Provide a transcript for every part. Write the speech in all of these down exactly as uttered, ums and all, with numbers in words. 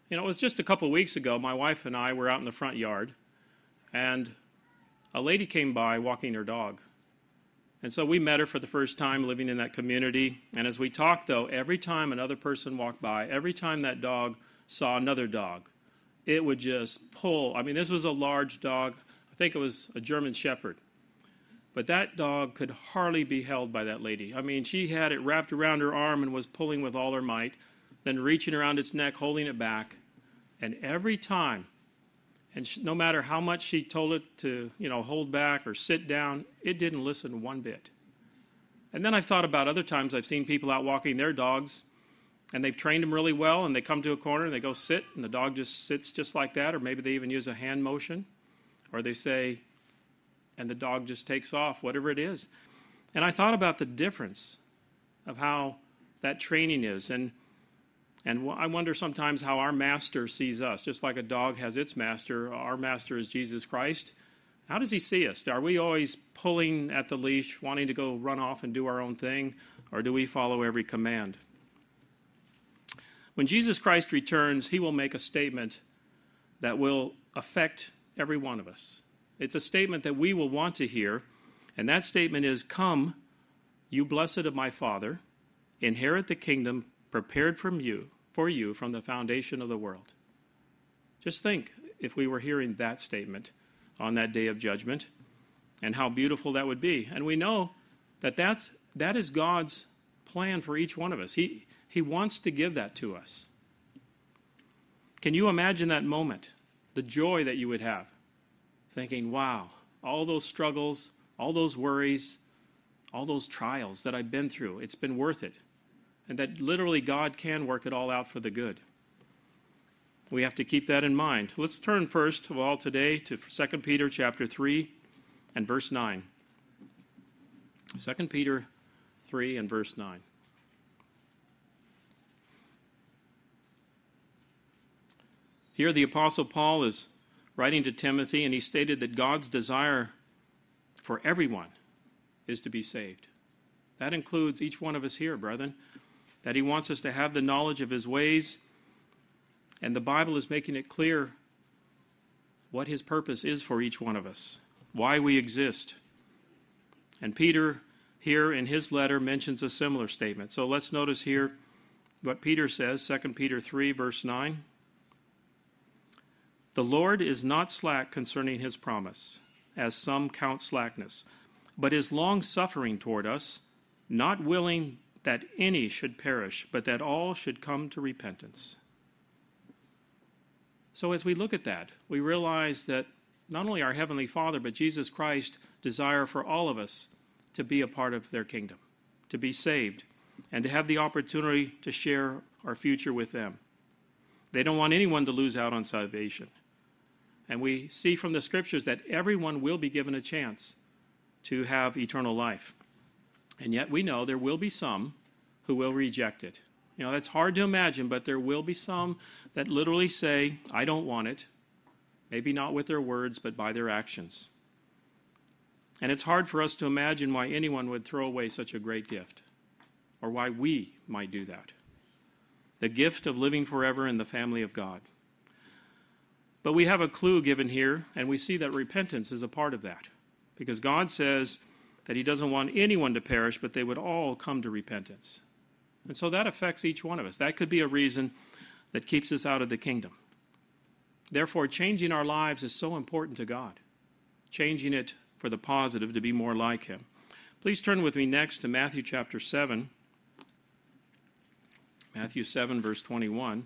You know, it was just a couple of weeks ago, my wife and I were out in the front yard, and a lady came by walking her dog. And so we met her for the first time living in that community. And as we talked, though, every time another person walked by, every time that dog saw another dog, it would just pull. I mean, this was a large dog. I think it was a German Shepherd. But that dog could hardly be held by that lady. I mean, she had it wrapped around her arm and was pulling with all her might, then reaching around its neck, holding it back. And every time, and she, no matter how much she told it to, you know, hold back or sit down, it didn't listen one bit. And then I've thought about other times I've seen people out walking their dogs, and they've trained them really well, and they come to a corner and they go sit, and the dog just sits just like that, or maybe they even use a hand motion, or they say, and the dog just takes off, whatever it is. And I thought about the difference of how that training is, and And I wonder sometimes how our master sees us. Just like a dog has its master, our master is Jesus Christ. How does he see us? Are we always pulling at the leash, wanting to go run off and do our own thing, or do we follow every command? When Jesus Christ returns, he will make a statement that will affect every one of us. It's a statement that we will want to hear, and that statement is, "Come, you blessed of my Father, inherit the kingdom prepared from you, for you from the foundation of the world." Just think if we were hearing that statement on that day of judgment, and how beautiful that would be. And we know that that's, that is God's plan for each one of us. He, he wants to give that to us. Can you imagine that moment, the joy that you would have, thinking, wow, all those struggles, all those worries, all those trials that I've been through, it's been worth it. And that literally God can work it all out for the good. We have to keep that in mind. Let's turn first of all today to Second Peter chapter three and verse nine. Second Peter three and verse nine. Here the Apostle Paul is writing to Timothy, and he stated that God's desire for everyone is to be saved. That includes each one of us here, brethren. That he wants us to have the knowledge of his ways, and the Bible is making it clear what his purpose is for each one of us, why we exist. And Peter here in his letter mentions a similar statement. So let's notice here what Peter says, Second Peter three, verse nine. "The Lord is not slack concerning his promise, as some count slackness, but is long-suffering toward us, not willing that any should perish, but that all should come to repentance." So as we look at that, we realize that not only our Heavenly Father, but Jesus Christ desire for all of us to be a part of their kingdom, to be saved, and to have the opportunity to share our future with them. They don't want anyone to lose out on salvation. And we see from the Scriptures that everyone will be given a chance to have eternal life. And yet we know there will be some who will reject it. You know, that's hard to imagine, but there will be some that literally say, "I don't want it." Maybe not with their words, but by their actions. And it's hard for us to imagine why anyone would throw away such a great gift, or why we might do that. The gift of living forever in the family of God. But we have a clue given here, and we see that repentance is a part of that. Because God says that he doesn't want anyone to perish, but they would all come to repentance. And so that affects each one of us. That could be a reason that keeps us out of the kingdom. Therefore, changing our lives is so important to God. Changing it for the positive to be more like him. Please turn with me next to Matthew chapter seven. Matthew seven, verse twenty-one.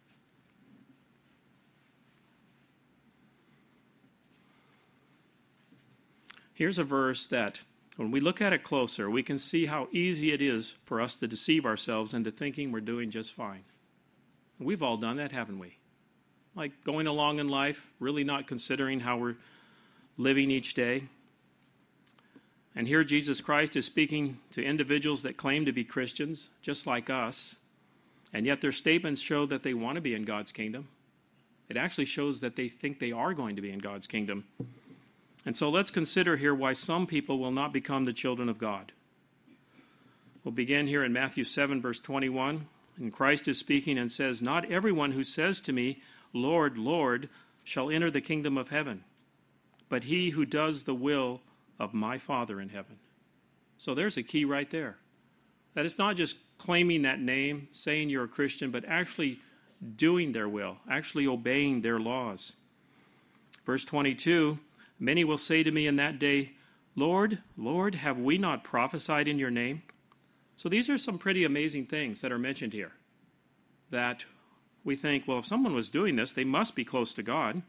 Here's a verse that, when we look at it closer, we can see how easy it is for us to deceive ourselves into thinking we're doing just fine. We've all done that, haven't we? Like going along in life, really not considering how we're living each day. And here Jesus Christ is speaking to individuals that claim to be Christians, just like us, and yet their statements show that they want to be in God's kingdom. It actually shows that they think they are going to be in God's kingdom. And so let's consider here why some people will not become the children of God. We'll begin here in Matthew seven, verse twenty-one, And Christ is speaking and says, "Not everyone who says to me, 'Lord, Lord,' shall enter the kingdom of heaven, but he who does the will of my Father in heaven." So there's a key right there. That it's not just claiming that name, saying you're a Christian, but actually doing their will, actually obeying their laws. Verse twenty-two, "Many will say to me in that day, 'Lord, Lord, have we not prophesied in your name?'" So these are some pretty amazing things that are mentioned here. That we think, well, if someone was doing this, they must be close to God.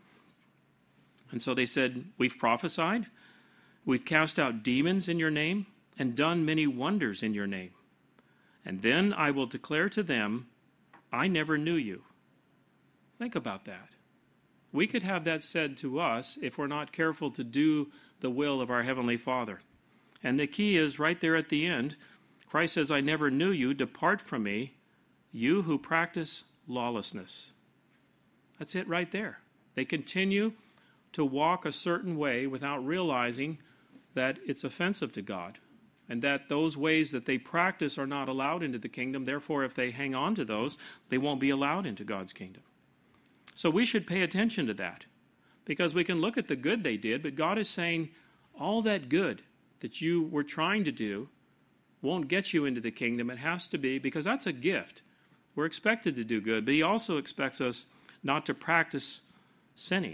And so they said, "We've prophesied, we've cast out demons in your name, and done many wonders in your name. And then I will declare to them, 'I never knew you.'" Think about that. We could have that said to us if we're not careful to do the will of our Heavenly Father. And the key is right there at the end. Christ says, "I never knew you. Depart from me, you who practice lawlessness." That's it right there. They continue to walk a certain way without realizing that it's offensive to God, and that those ways that they practice are not allowed into the kingdom. Therefore, if they hang on to those, they won't be allowed into God's kingdom. So we should pay attention to that, because we can look at the good they did, but God is saying all that good that you were trying to do won't get you into the kingdom. It has to be, because that's a gift. We're expected to do good, but he also expects us not to practice sinning.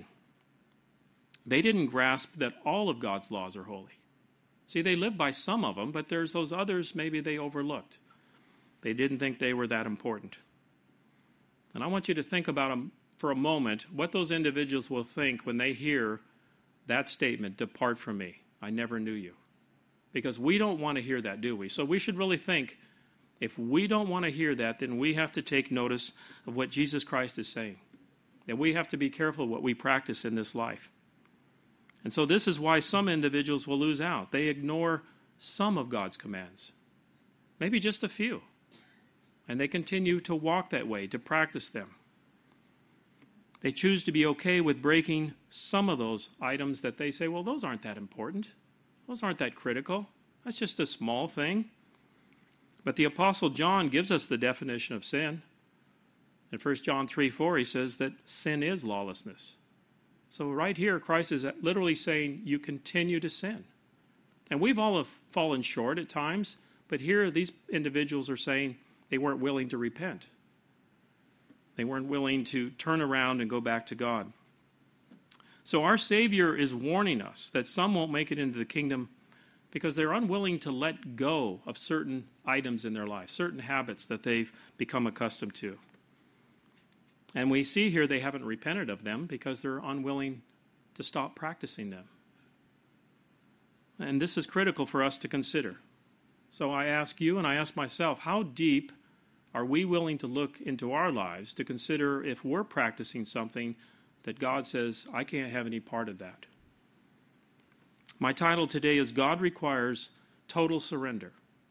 They didn't grasp that all of God's laws are holy. See, they lived by some of them, but there's those others maybe they overlooked. They didn't think they were that important. And I want you to think about them for a moment, what those individuals will think when they hear that statement, "Depart from me, I never knew you." Because we don't want to hear that, do we? So we should really think, if we don't want to hear that, then we have to take notice of what Jesus Christ is saying. That we have to be careful what we practice in this life. And so this is why some individuals will lose out. They ignore some of God's commands, maybe just a few. And they continue to walk that way, to practice them. They choose to be okay with breaking some of those items that they say, well, those aren't that important. Those aren't that critical. That's just a small thing. But the Apostle John gives us the definition of sin. In First John three four, he says that sin is lawlessness. So right here, Christ is literally saying you continue to sin. And we've all have fallen short at times, but here these individuals are saying they weren't willing to repent. They weren't willing to turn around and go back to God. So our Savior is warning us that some won't make it into the kingdom because they're unwilling to let go of certain items in their life, certain habits that they've become accustomed to. And we see here they haven't repented of them because they're unwilling to stop practicing them. And this is critical for us to consider. So I ask you and I ask myself, how deep are we willing to look into our lives to consider if we're practicing something that God says, I can't have any part of that? My title today is God Requires Total Surrender.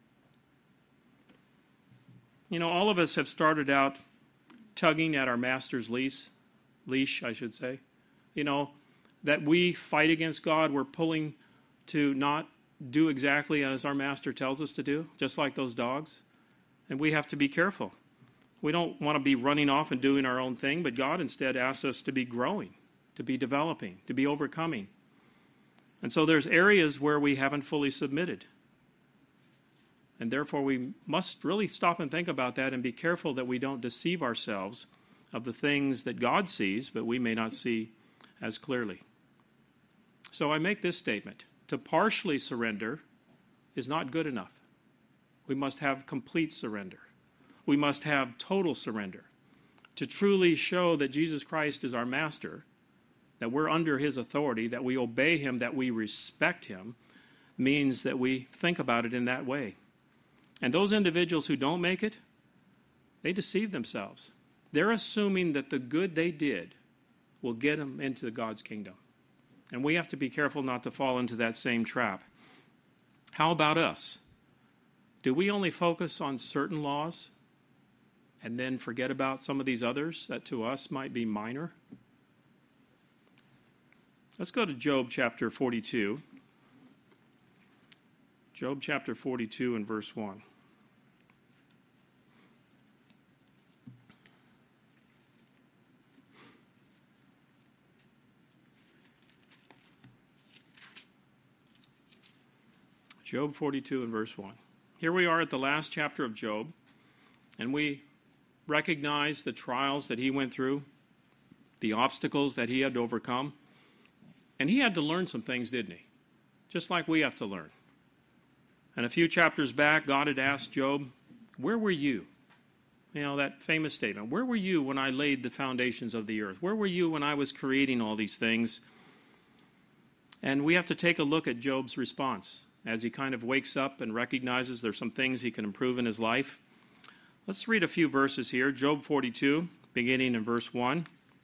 You know, all of us have started out tugging at our master's leash, leash, I should say. You know, that we fight against God, we're pulling to not do exactly as our master tells us to do, just like those dogs. And we have to be careful. We don't want to be running off and doing our own thing, but God instead asks us to be growing, to be developing, to be overcoming. And so there's areas where we haven't fully submitted. And therefore we must really stop and think about that and be careful that we don't deceive ourselves of the things that God sees, but we may not see as clearly. So I make this statement. To partially surrender is not good enough. We must have complete surrender. We must have total surrender. To truly show that Jesus Christ is our master, that we're under his authority, that we obey him, that we respect him, means that we think about it in that way. And those individuals who don't make it, they deceive themselves. They're assuming that the good they did will get them into God's kingdom. And we have to be careful not to fall into that same trap. How about us? Do we only focus on certain laws and then forget about some of these others that to us might be minor? Let's go to Job chapter forty-two. Job chapter forty-two and verse one. Job forty-two and verse one. Here we are at the last chapter of Job, and we recognize the trials that he went through, the obstacles that he had to overcome. And he had to learn some things, didn't he? Just like we have to learn. And a few chapters back, God had asked Job, where were you? You know, that famous statement, where were you when I laid the foundations of the earth? Where were you when I was creating all these things? And we have to take a look at Job's response as he kind of wakes up and recognizes there's some things he can improve in his life. Let's read a few verses here. Job forty-two, beginning in verse one.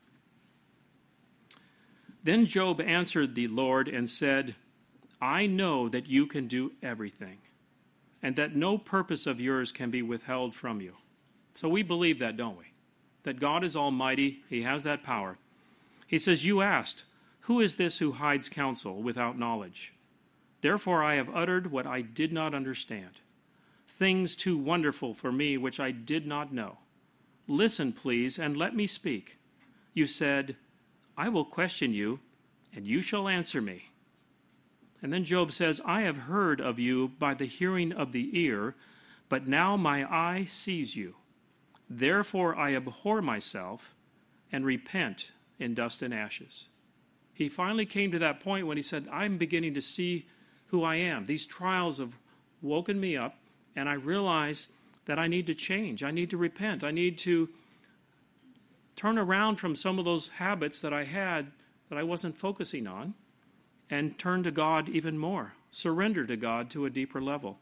Then Job answered the Lord and said, I know that you can do everything, and that no purpose of yours can be withheld from you. So we believe that, don't we? That God is almighty, he has that power. He says, you asked, who is this who hides counsel without knowledge? Therefore I have uttered what I did not understand, things too wonderful for me which I did not know. Listen, please, and let me speak. You said, I will question you, and you shall answer me. And then Job says, I have heard of you by the hearing of the ear, but now my eye sees you. Therefore I abhor myself and repent in dust and ashes. He finally came to that point when he said, I'm beginning to see who I am. These trials have woken me up, and I realize that I need to change. I need to repent. I need to turn around from some of those habits that I had that I wasn't focusing on and turn to God even more. Surrender to God to a deeper level.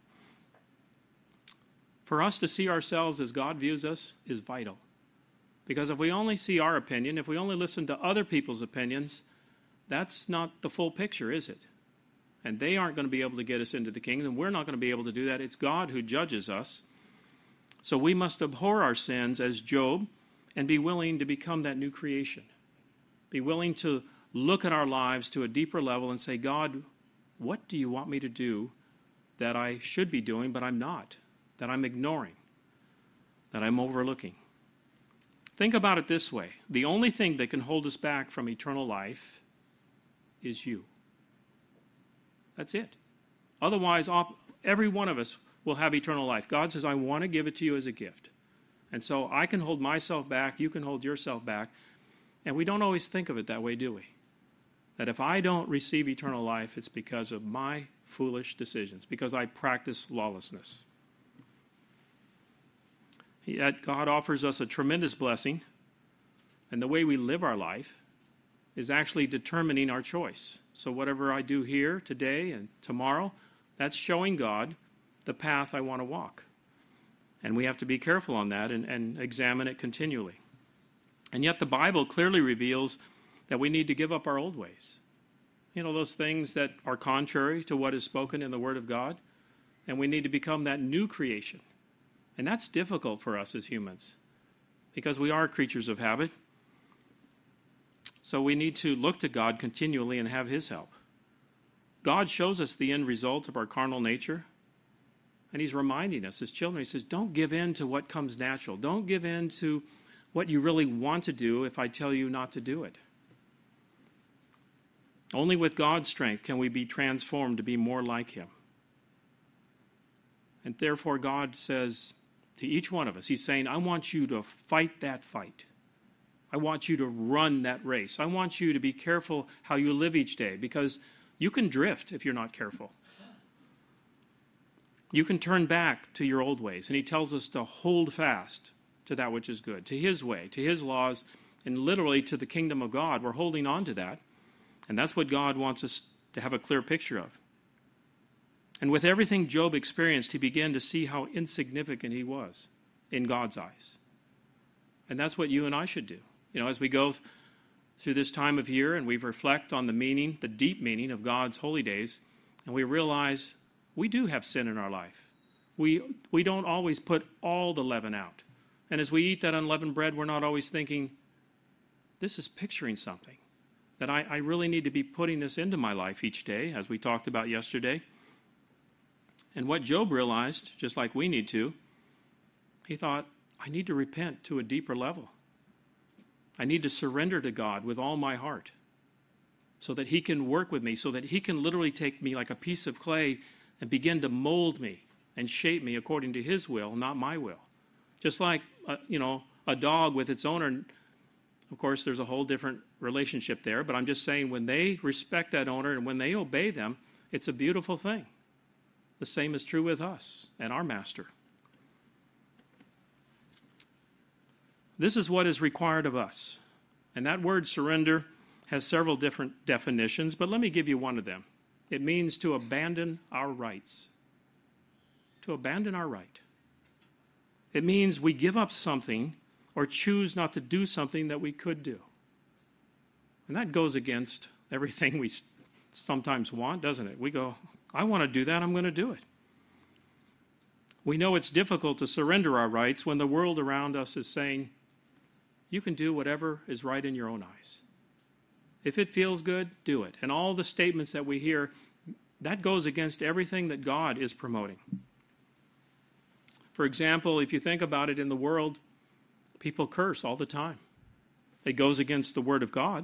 For us to see ourselves as God views us is vital. Because if we only see our opinion, if we only listen to other people's opinions, that's not the full picture, is it? And they aren't going to be able to get us into the kingdom. We're not going to be able to do that. It's God who judges us. So we must abhor our sins as Job and be willing to become that new creation. Be willing to look at our lives to a deeper level and say, God, what do you want me to do that I should be doing, but I'm not, that I'm ignoring, that I'm overlooking? Think about it this way. The only thing that can hold us back from eternal life is you. That's it. Otherwise, every one of us will have eternal life. God says, I want to give it to you as a gift. And so I can hold myself back, you can hold yourself back. And we don't always think of it that way, do we? That if I don't receive eternal life, it's because of my foolish decisions, because I practice lawlessness. Yet God offers us a tremendous blessing, and the way we live our life is actually determining our choice. So whatever I do here today and tomorrow, that's showing God the path I want to walk. And we have to be careful on that and, and examine it continually. And yet the Bible clearly reveals that we need to give up our old ways. You know, those things that are contrary to what is spoken in the Word of God. And we need to become that new creation. And that's difficult for us as humans because we are creatures of habit. So we need to look to God continually and have His help. God shows us the end result of our carnal nature. And He's reminding us as children, He says, don't give in to what comes natural. Don't give in to what you really want to do if I tell you not to do it. Only with God's strength can we be transformed to be more like Him. And therefore God says to each one of us, He's saying, I want you to fight that fight. I want you to run that race. I want you to be careful how you live each day, because you can drift if you're not careful. You can turn back to your old ways. And He tells us to hold fast to that which is good, to His way, to His laws, and literally to the kingdom of God. We're holding on to that. And that's what God wants us to have a clear picture of. And with everything Job experienced, he began to see how insignificant he was in God's eyes. And that's what you and I should do. You know, as we go th- through this time of year and we reflect on the meaning, the deep meaning of God's holy days, and we realize we do have sin in our life. We, we don't always put all the leaven out. And as we eat that unleavened bread, we're not always thinking, this is picturing something. That I, I really need to be putting this into my life each day, as we talked about yesterday. And what Job realized, just like we need to, he thought, I need to repent to a deeper level. I need to surrender to God with all my heart so that He can work with me, so that He can literally take me like a piece of clay and begin to mold me and shape me according to his will, not my will. Just like, uh, you know, a dog with its owner, of course, there's a whole different relationship there, but I'm just saying when they respect that owner and when they obey them, it's a beautiful thing. The same is true with us and our master. This is what is required of us. And that word surrender has several different definitions, but let me give you one of them. It means to abandon our rights. To abandon our right. It means we give up something or choose not to do something that we could do. And that goes against everything we sometimes want, doesn't it? We go, I want to do that, I'm going to do it. We know it's difficult to surrender our rights when the world around us is saying, you can do whatever is right in your own eyes. If it feels good, do it. And all the statements that we hear, that goes against everything that God is promoting. For example, if you think about it in the world, people curse all the time. It goes against the Word of God,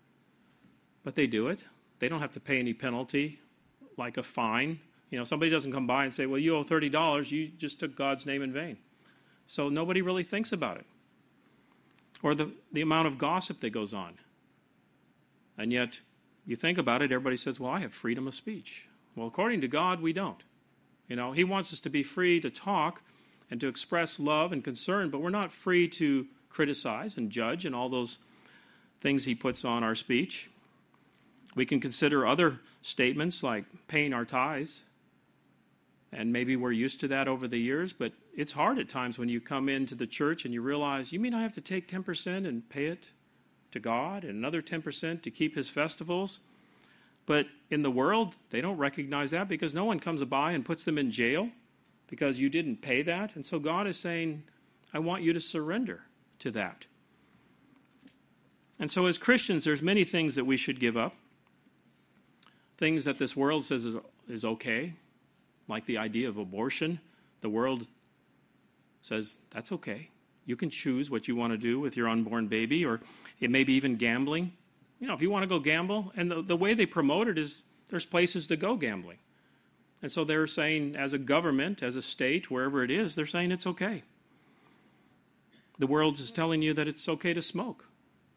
but they do it. They don't have to pay any penalty, like a fine. You know, somebody doesn't come by and say, well, you owe thirty dollars, you just took God's name in vain. So nobody really thinks about it. Or the, the amount of gossip that goes on. And yet, you think about it, everybody says, well, I have freedom of speech. Well, according to God, we don't. You know, he wants us to be free to talk and to express love and concern, but we're not free to criticize and judge and all those things he puts on our speech. We can consider other statements like paying our tithes, and maybe we're used to that over the years, but it's hard at times when you come into the church and you realize, you mean I have to take ten percent and pay it to God and another ten percent to keep his festivals? But in the world, they don't recognize that because no one comes by and puts them in jail because you didn't pay that. And so God is saying, I want you to surrender to that. And so as Christians, there's many things that we should give up. Things that this world says is, is okay, like the idea of abortion. The world says, that's okay. You can choose what you want to do with your unborn baby, or it may be even gambling. You know, if you want to go gamble, and the, the way they promote it is there's places to go gambling. And so they're saying, as a government, as a state, wherever it is, they're saying it's okay. The world is telling you that it's okay to smoke.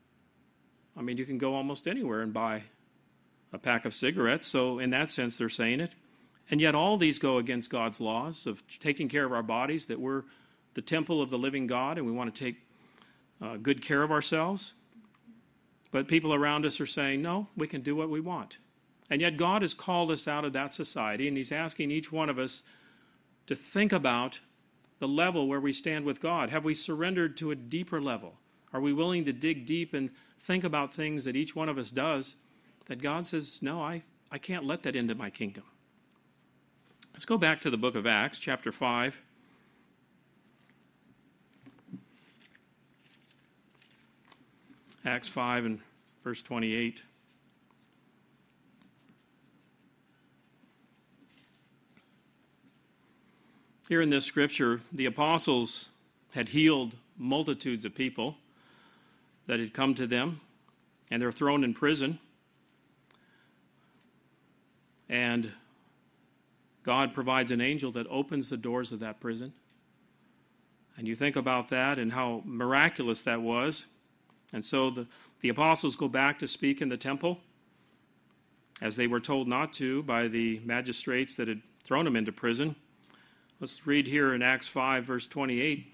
I mean, you can go almost anywhere and buy a pack of cigarettes, so in that sense, they're saying it. And yet all these go against God's laws of taking care of our bodies, that we're the temple of the living God, and we want to take uh, good care of ourselves. But people around us are saying, no, we can do what we want. And yet God has called us out of that society, and he's asking each one of us to think about the level where we stand with God. Have we surrendered to a deeper level? Are we willing to dig deep and think about things that each one of us does that God says, no, I, I can't let that into my kingdom? Let's go back to the book of Acts, chapter five. Acts five and verse twenty-eight. Here in this scripture, the apostles had healed multitudes of people that had come to them, and they're thrown in prison. And God provides an angel that opens the doors of that prison. And you think about that and how miraculous that was. And so the, the apostles go back to speak in the temple, as they were told not to by the magistrates that had thrown them into prison. Let's read here in Acts five, verse twenty-eight.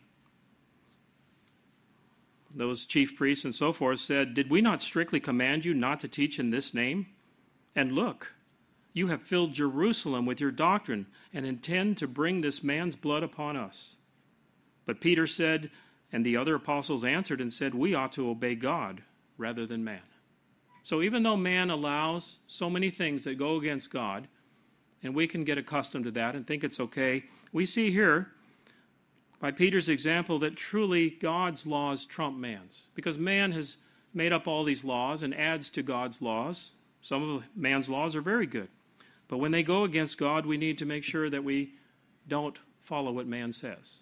Those chief priests and so forth said, did we not strictly command you not to teach in this name? And look, you have filled Jerusalem with your doctrine and intend to bring this man's blood upon us. But Peter said, and the other apostles answered and said, we ought to obey God rather than man. So even though man allows so many things that go against God, and we can get accustomed to that and think it's okay, we see here by Peter's example that truly God's laws trump man's. Because man has made up all these laws and adds to God's laws. Some of man's laws are very good. But when they go against God, we need to make sure that we don't follow what man says.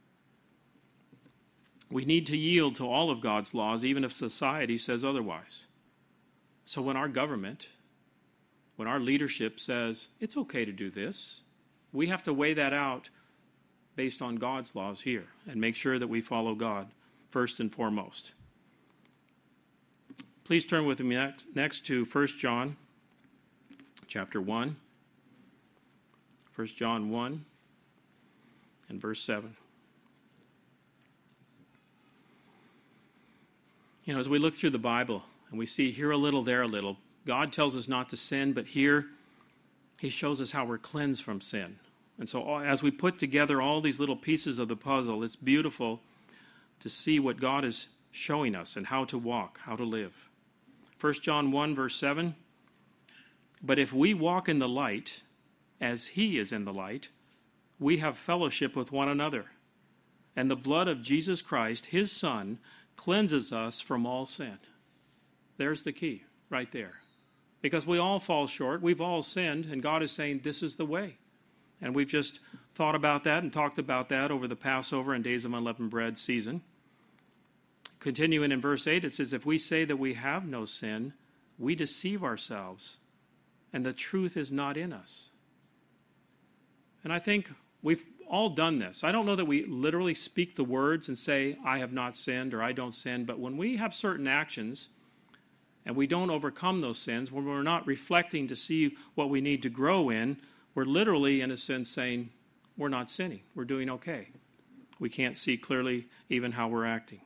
We need to yield to all of God's laws, even if society says otherwise. So when our government, when our leadership says, it's okay to do this, We have to weigh that out based on God's laws here and make sure that we follow God first and foremost. Please turn with me next, next to First John chapter one. First John one and verse seven. You know, as we look through the Bible and we see here a little, there a little, God tells us not to sin, but here he shows us how we're cleansed from sin. And so as we put together all these little pieces of the puzzle, it's beautiful to see what God is showing us and how to walk, how to live. First John one, verse seven, but if we walk in the light, as he is in the light, we have fellowship with one another. And the blood of Jesus Christ, his Son, cleanses us from all sin. There's the key right there. Because we all fall short, we've all sinned, and God is saying this is the way. And we've just thought about that and talked about that over the Passover and Days of Unleavened Bread season. Continuing in verse eight, it says, if we say that we have no sin, we deceive ourselves, and the truth is not in us. And I think we've all done this. I don't know that we literally speak the words and say, I have not sinned or I don't sin, but when we have certain actions and we don't overcome those sins, when we're not reflecting to see what we need to grow in, we're literally, in a sense, saying, we're not sinning. We're doing okay. We can't see clearly even how we're acting.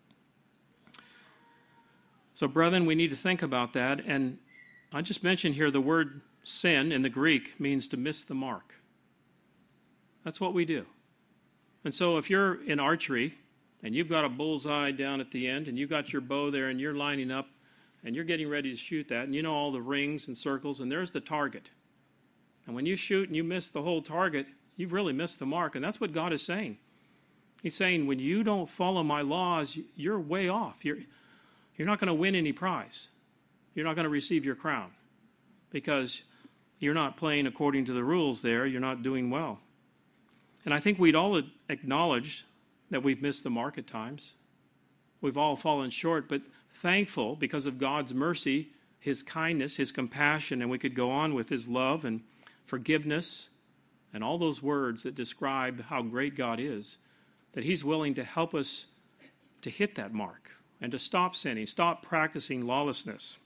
So, brethren, we need to think about that. And I just mentioned here the word sin in the Greek means to miss the mark. That's what we do. And so if you're in archery and you've got a bullseye down at the end and you've got your bow there and you're lining up and you're getting ready to shoot that and you know all the rings and circles and there's the target. And when you shoot and you miss the whole target, you've really missed the mark. And that's what God is saying. He's saying when you don't follow my laws, you're way off. You're, you're not going to win any prize. You're not going to receive your crown because you're not playing according to the rules there. You're not doing well. And I think we'd all acknowledge that we've missed the mark at times. We've all fallen short, but thankful because of God's mercy, his kindness, his compassion, and we could go on with his love and forgiveness and all those words that describe how great God is, that he's willing to help us to hit that mark and to stop sinning, stop practicing lawlessness.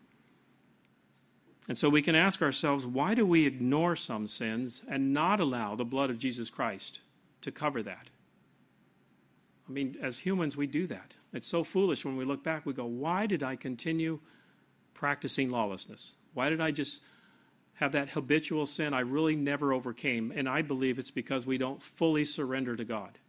And so we can ask ourselves, why do we ignore some sins and not allow the blood of Jesus Christ to cover that? I mean, as humans, we do that. It's so foolish when we look back. We go, why did I continue practicing lawlessness? Why did I just have that habitual sin I really never overcame? And I believe it's because we don't fully surrender to God.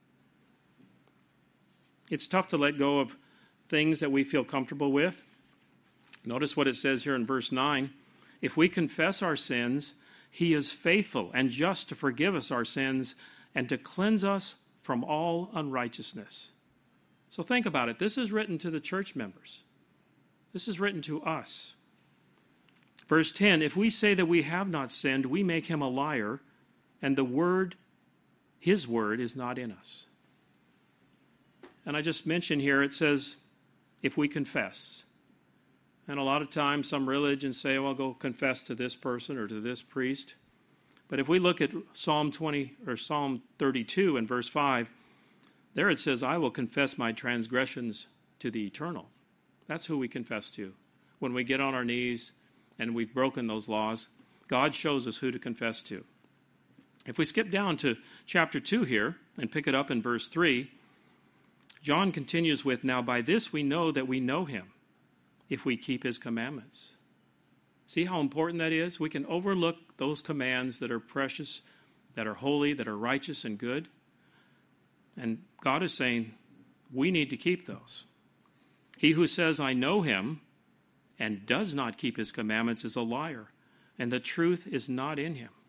It's tough to let go of things that we feel comfortable with. Notice what it says here in verse nine. If we confess our sins, he is faithful and just to forgive us our sins and to cleanse us from all unrighteousness. So think about it. This is written to the church members. This is written to us. Verse ten, if we say that we have not sinned, we make him a liar, and the word, his word, is not in us. And I just mentioned here, it says, if we confess. And a lot of times some religions say, well, go confess to this person or to this priest. But if we look at Psalm twenty or Psalm thirty-two and verse five, there it says, I will confess my transgressions to the eternal. That's who we confess to. When we get on our knees and we've broken those laws, God shows us who to confess to. If we skip down to chapter two here and pick it up in verse three, John continues with, now by this we know that we know him, if we keep his commandments. See how important that is? We can overlook those commands that are precious, that are holy, that are righteous and good. And God is saying, we need to keep those. He who says, I know him, and does not keep his commandments is a liar, and the truth is not in him.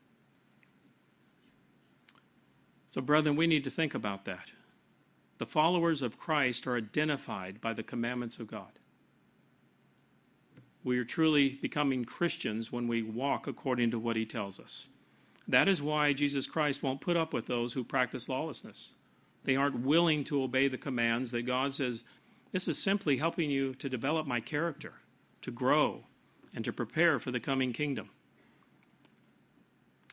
So, brethren, we need to think about that. The followers of Christ are identified by the commandments of God. We are truly becoming Christians when we walk according to what he tells us. That is why Jesus Christ won't put up with those who practice lawlessness. They aren't willing to obey the commands that God says, this is simply helping you to develop my character, to grow, and to prepare for the coming kingdom.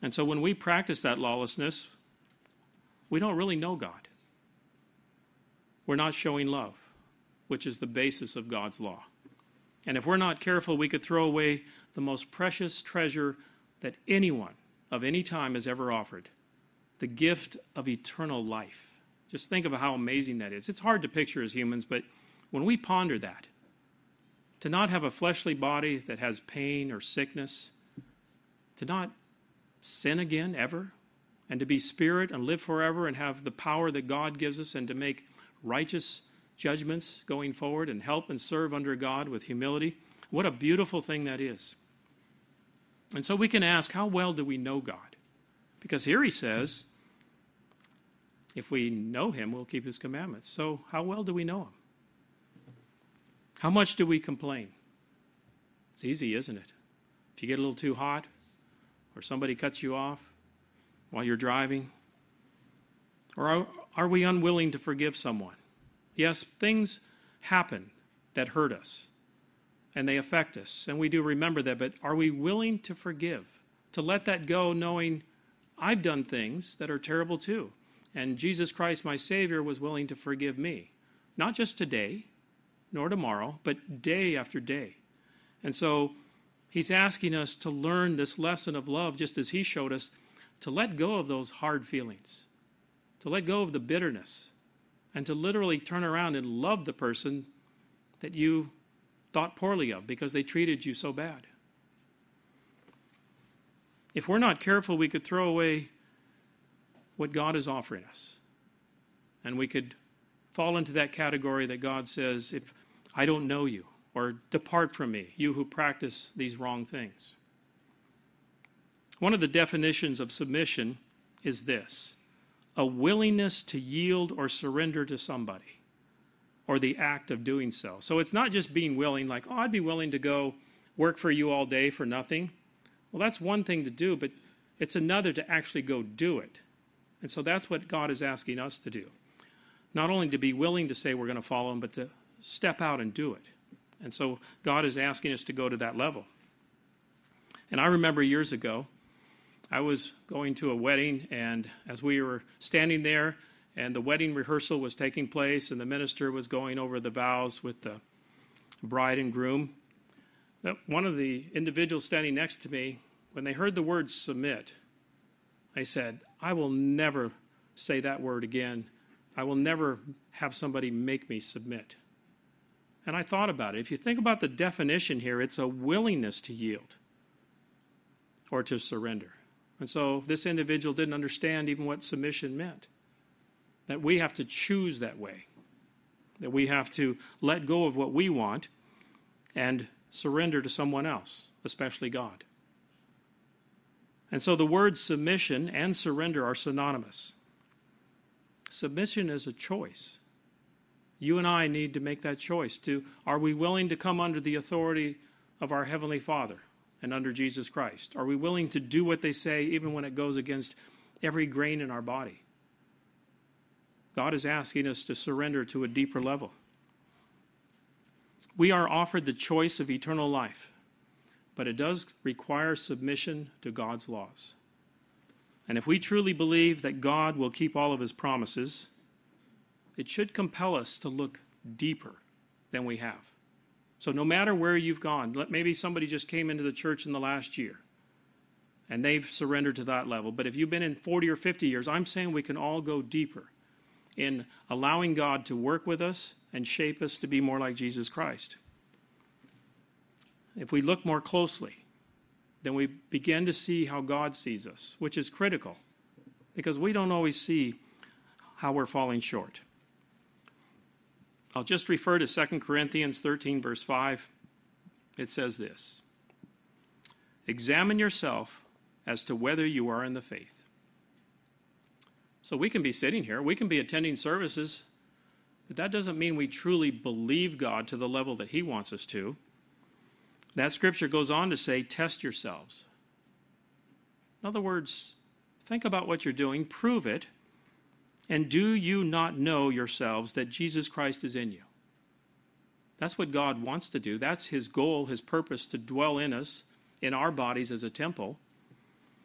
And so when we practice that lawlessness, we don't really know God. We're not showing love, which is the basis of God's law. And if we're not careful, we could throw away the most precious treasure that anyone of any time has ever offered, the gift of eternal life. Just think of how amazing that is. It's hard to picture as humans, but when we ponder that, to not have a fleshly body that has pain or sickness, to not sin again ever, and to be spirit and live forever and have the power that God gives us and to make righteous judgments going forward and help and serve under God with humility. What a beautiful thing that is. And so we can ask, how well do we know God? Because here he says, if we know him, we'll keep his commandments. So how well do we know him? How much do we complain? It's easy, isn't it? If you get a little too hot or somebody cuts you off while you're driving, or are, are we unwilling to forgive someone? Yes, things happen that hurt us, and they affect us, and we do remember that, but are we willing to forgive, to let that go, knowing I've done things that are terrible too, and Jesus Christ, my Savior, was willing to forgive me, not just today, nor tomorrow, but day after day. And so he's asking us to learn this lesson of love, just as he showed us, to let go of those hard feelings, to let go of the bitterness, and to literally turn around and love the person that you thought poorly of because they treated you so bad. If we're not careful, we could throw away what God is offering us. And we could fall into that category that God says, if I don't know you, or depart from me, you who practice these wrong things. One of the definitions of submission is this: a willingness to yield or surrender to somebody, or the act of doing so. So it's not just being willing, like, oh, I'd be willing to go work for you all day for nothing. Well, that's one thing to do, but it's another to actually go do it. And so that's what God is asking us to do. Not only to be willing to say we're going to follow him, but to step out and do it. And so God is asking us to go to that level. And I remember years ago, I was going to a wedding, and as we were standing there, and the wedding rehearsal was taking place, and the minister was going over the vows with the bride and groom, one of the individuals standing next to me, when they heard the word submit, they said, I will never say that word again. I will never have somebody make me submit. And I thought about it. If you think about the definition here, it's a willingness to yield or to surrender. And so this individual didn't understand even what submission meant. That we have to choose that way. That we have to let go of what we want and surrender to someone else, especially God. And so the words submission and surrender are synonymous. Submission is a choice. You and I need to make that choice. To, are we willing to come under the authority of our Heavenly Father and under Jesus Christ? Are we willing to do what they say even when it goes against every grain in our body? God is asking us to surrender to a deeper level. We are offered the choice of eternal life, but it does require submission to God's laws. And if we truly believe that God will keep all of his promises, it should compel us to look deeper than we have. So no matter where you've gone, maybe somebody just came into the church in the last year, and they've surrendered to that level. But if you've been in forty or fifty years, I'm saying we can all go deeper in allowing God to work with us and shape us to be more like Jesus Christ. If we look more closely, then we begin to see how God sees us, which is critical, because we don't always see how we're falling short. I'll just refer to Second Corinthians thirteen, verse five. It says this: examine yourself as to whether you are in the faith. So we can be sitting here, we can be attending services, but that doesn't mean we truly believe God to the level that he wants us to. That scripture goes on to say, test yourselves. In other words, think about what you're doing, prove it, and do you not know yourselves that Jesus Christ is in you? That's what God wants to do. That's his goal, his purpose, to dwell in us, in our bodies as a temple.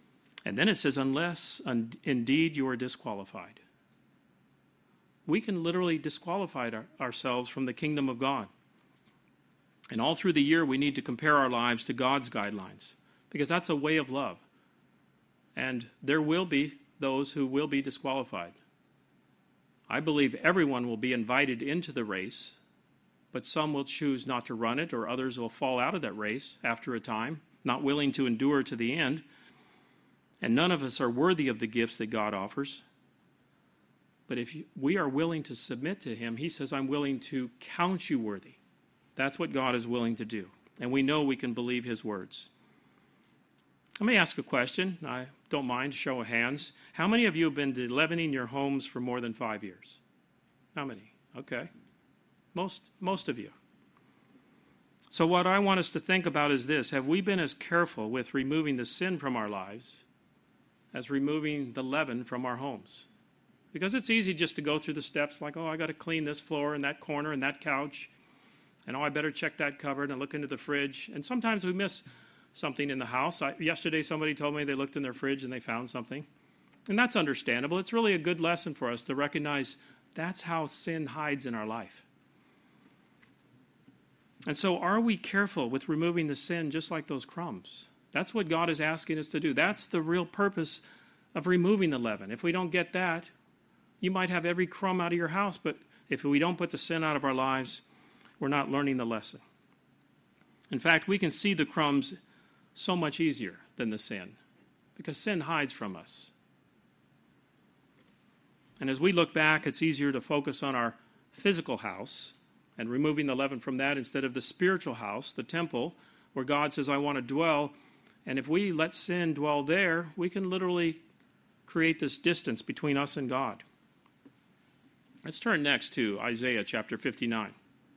And then it says, unless un- indeed you are disqualified. We can literally disqualify our- ourselves from the kingdom of God. And all through the year, we need to compare our lives to God's guidelines, because that's a way of love. And there will be those who will be disqualified. I believe everyone will be invited into the race, but some will choose not to run it, or others will fall out of that race after a time, not willing to endure to the end. And none of us are worthy of the gifts that God offers. But if we are willing to submit to him, he says, I'm willing to count you worthy. That's what God is willing to do. And we know we can believe his words. Let me ask a question. I don't mind, show of hands. How many of you have been leavening your homes for more than five years? How many? Okay. Most, most of you. So what I want us to think about is this. Have we been as careful with removing the sin from our lives as removing the leaven from our homes? Because it's easy just to go through the steps like, oh, I got to clean this floor and that corner and that couch. And oh, I better check that cupboard and look into the fridge. And sometimes we miss something in the house. I, yesterday somebody told me they looked in their fridge and they found something. And that's understandable. It's really a good lesson for us to recognize that's how sin hides in our life. And so are we careful with removing the sin just like those crumbs? That's what God is asking us to do. That's the real purpose of removing the leaven. If we don't get that, you might have every crumb out of your house, but if we don't put the sin out of our lives, we're not learning the lesson. In fact, we can see the crumbs so much easier than the sin, because sin hides from us. And as we look back, it's easier to focus on our physical house and removing the leaven from that instead of the spiritual house, the temple, where God says, I want to dwell. And if we let sin dwell there, we can literally create this distance between us and God. Let's turn next to Isaiah chapter fifty-nine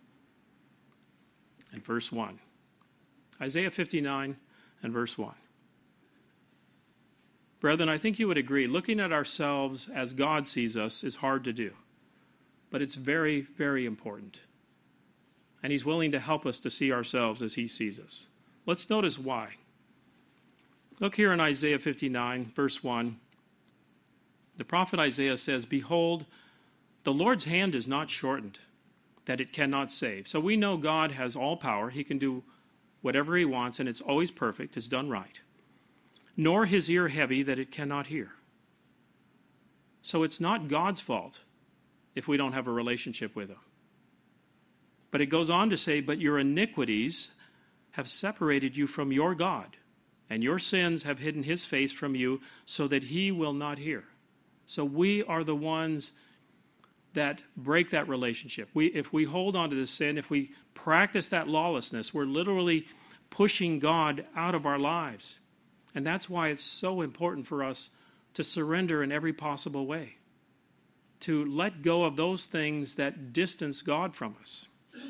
and verse one. Isaiah fifty-nine and verse one. Brethren, I think you would agree, looking at ourselves as God sees us is hard to do. But it's very, very important. And he's willing to help us to see ourselves as he sees us. Let's notice why. Look here in Isaiah fifty-nine, verse one. The prophet Isaiah says, Behold, the Lord's hand is not shortened, that it cannot save. So we know God has all power. He can do whatever he wants, and it's always perfect. It's done right. Nor his ear heavy, that it cannot hear. So it's not God's fault if we don't have a relationship with him. But it goes on to say, But your iniquities have separated you from your God, and your sins have hidden his face from you, so that he will not hear. So we are the ones that break that relationship. We, if we hold on to the sin, if we practice that lawlessness, we're literally pushing God out of our lives. And that's why it's so important for us to surrender in every possible way, to let go of those things that distance God from us.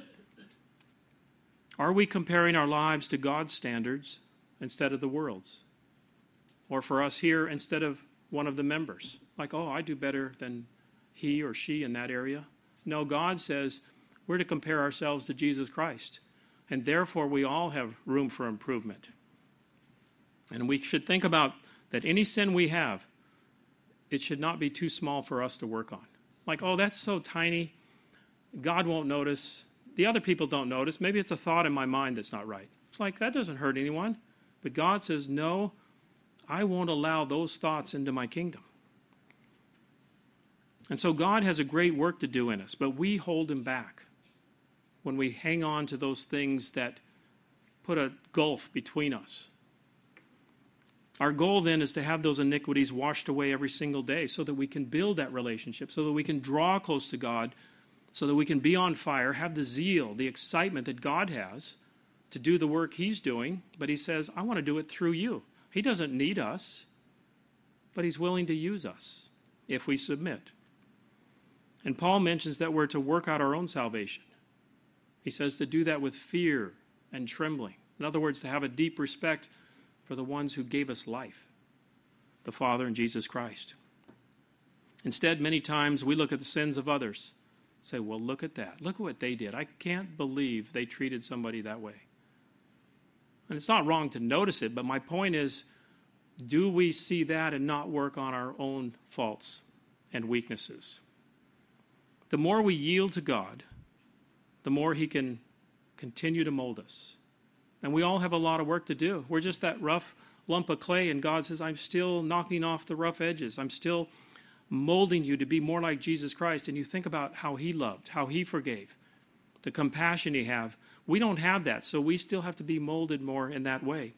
Are we comparing our lives to God's standards instead of the world's? Or for us here, instead of one of the members? Like, oh, I do better than he or she in that area. No, God says we're to compare ourselves to Jesus Christ. And therefore, we all have room for improvement. And we should think about that any sin we have, it should not be too small for us to work on. Like, oh, that's so tiny. God won't notice. The other people don't notice. Maybe it's a thought in my mind that's not right. It's like, that doesn't hurt anyone. But God says, no, I won't allow those thoughts into my kingdom. And so God has a great work to do in us, but we hold him back when we hang on to those things that put a gulf between us. Our goal then is to have those iniquities washed away every single day so that we can build that relationship, so that we can draw close to God, so that we can be on fire, have the zeal, the excitement that God has to do the work he's doing. But he says, I want to do it through you. He doesn't need us, but he's willing to use us if we submit. And Paul mentions that we're to work out our own salvation. He says to do that with fear and trembling. In other words, to have a deep respect for the ones who gave us life, the Father and Jesus Christ. Instead, many times we look at the sins of others, say, well, look at that. Look at what they did. I can't believe they treated somebody that way. And it's not wrong to notice it, but my point is, Do we see that and not work on our own faults and weaknesses? The more we yield to God, the more he can continue to mold us. And we all have a lot of work to do. We're just that rough lump of clay, and God says, I'm still knocking off the rough edges. I'm still molding you to be more like Jesus Christ. And you think about how he loved, how he forgave, the compassion he had. We don't have that, so we still have to be molded more in that way.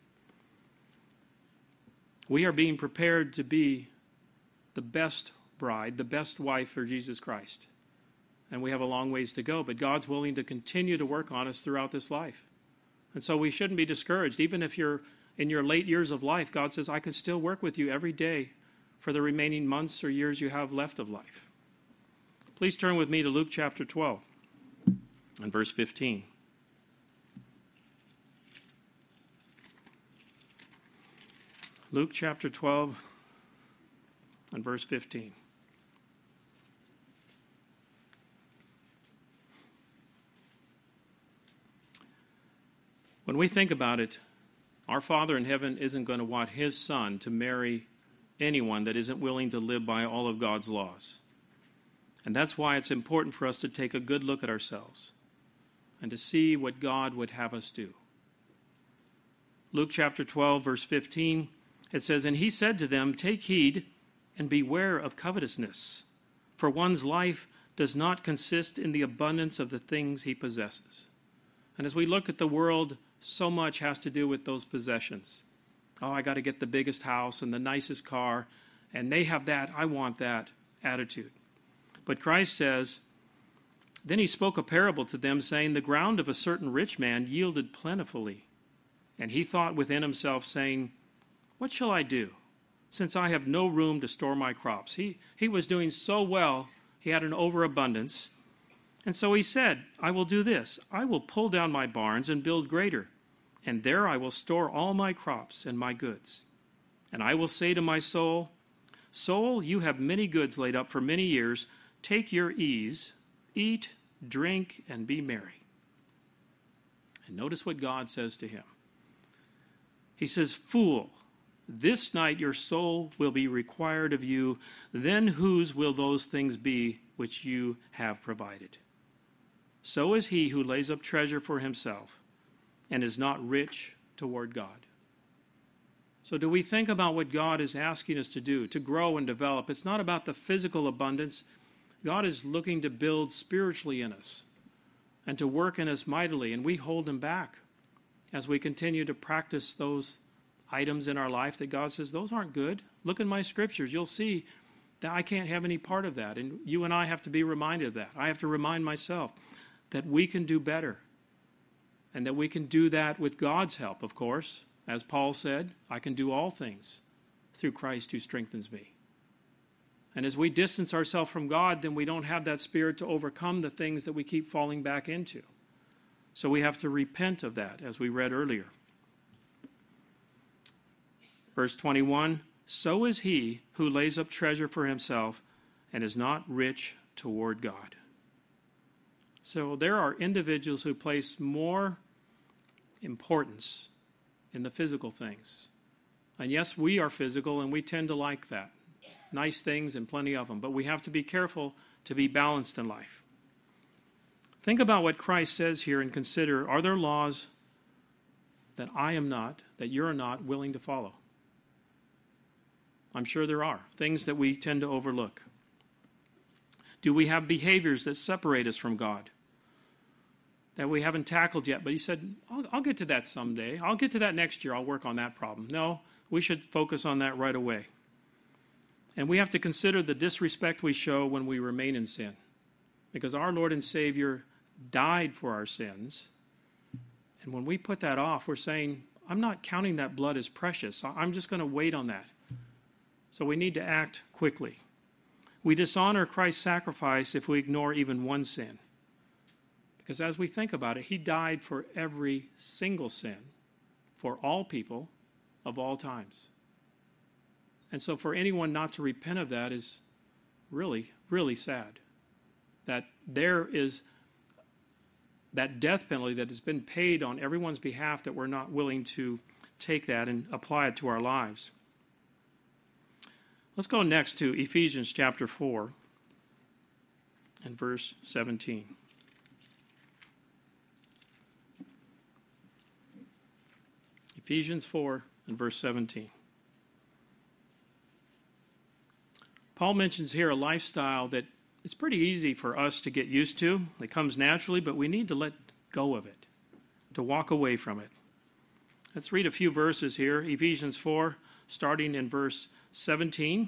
We are being prepared to be the best bride, the best wife for Jesus Christ. And we have a long ways to go, but God's willing to continue to work on us throughout this life. And so we shouldn't be discouraged. Even if you're in your late years of life, God says, I can still work with you every day for the remaining months or years you have left of life. Please turn with me to Luke chapter twelve and verse fifteen. Luke chapter twelve and verse fifteen. When we think about it, our Father in heaven isn't going to want his Son to marry anyone that isn't willing to live by all of God's laws. And that's why it's important for us to take a good look at ourselves and to see what God would have us do. Luke chapter twelve, verse fifteen, it says, And he said to them, Take heed and beware of covetousness, for one's life does not consist in the abundance of the things he possesses. And as we look at the world, so much has to do with those possessions. Oh, I got to get the biggest house and the nicest car, and they have that, I want that attitude. But Christ says, Then he spoke a parable to them, saying, The ground of a certain rich man yielded plentifully. And he thought within himself, saying, What shall I do, since I have no room to store my crops? He, he was doing so well, he had an overabundance. And so he said, I will do this. I will pull down my barns and build greater, and there I will store all my crops and my goods. And I will say to my soul, Soul, you have many goods laid up for many years. Take your ease, eat, drink, and be merry. And notice what God says to him. He says, Fool, this night your soul will be required of you. Then whose will those things be which you have provided? So is he who lays up treasure for himself and is not rich toward God. So do we think about what God is asking us to do, to grow and develop? It's not about the physical abundance. God is looking to build spiritually in us and to work in us mightily, and we hold him back as we continue to practice those items in our life that God says, those aren't good. Look in my scriptures. You'll see that I can't have any part of that, and you and I have to be reminded of that. I have to remind myself that we can do better, and that we can do that with God's help, of course. As Paul said, I can do all things through Christ who strengthens me. And as we distance ourselves from God, then we don't have that spirit to overcome the things that we keep falling back into. So we have to repent of that, as we read earlier. Verse twenty-one, So is he who lays up treasure for himself and is not rich toward God. So there are individuals who place more importance in the physical things. And yes, we are physical, and we tend to like that. Nice things and plenty of them. But we have to be careful to be balanced in life. Think about what Christ says here and consider, are there laws that I am not, that you're not willing to follow? I'm sure there are. Things that we tend to overlook. Do we have behaviors that separate us from God that we haven't tackled yet? But he said, I'll, I'll get to that someday. I'll get to that next year. I'll work on that problem. No, we should focus on that right away. And we have to consider the disrespect we show when we remain in sin. Because our Lord and Savior died for our sins. And when we put that off, we're saying, I'm not counting that blood as precious. I'm just going to wait on that. So we need to act quickly. We dishonor Christ's sacrifice if we ignore even one sin. Because as we think about it, he died for every single sin, for all people of all times. And so for anyone not to repent of that is really, really sad. That there is that death penalty that has been paid on everyone's behalf, that we're not willing to take that and apply it to our lives. Let's go next to Ephesians chapter four and verse seventeen. Ephesians four and verse seventeen. Paul mentions here a lifestyle that it's pretty easy for us to get used to. It comes naturally, but we need to let go of it, to walk away from it. Let's read a few verses here. Ephesians four, starting in verse seventeen.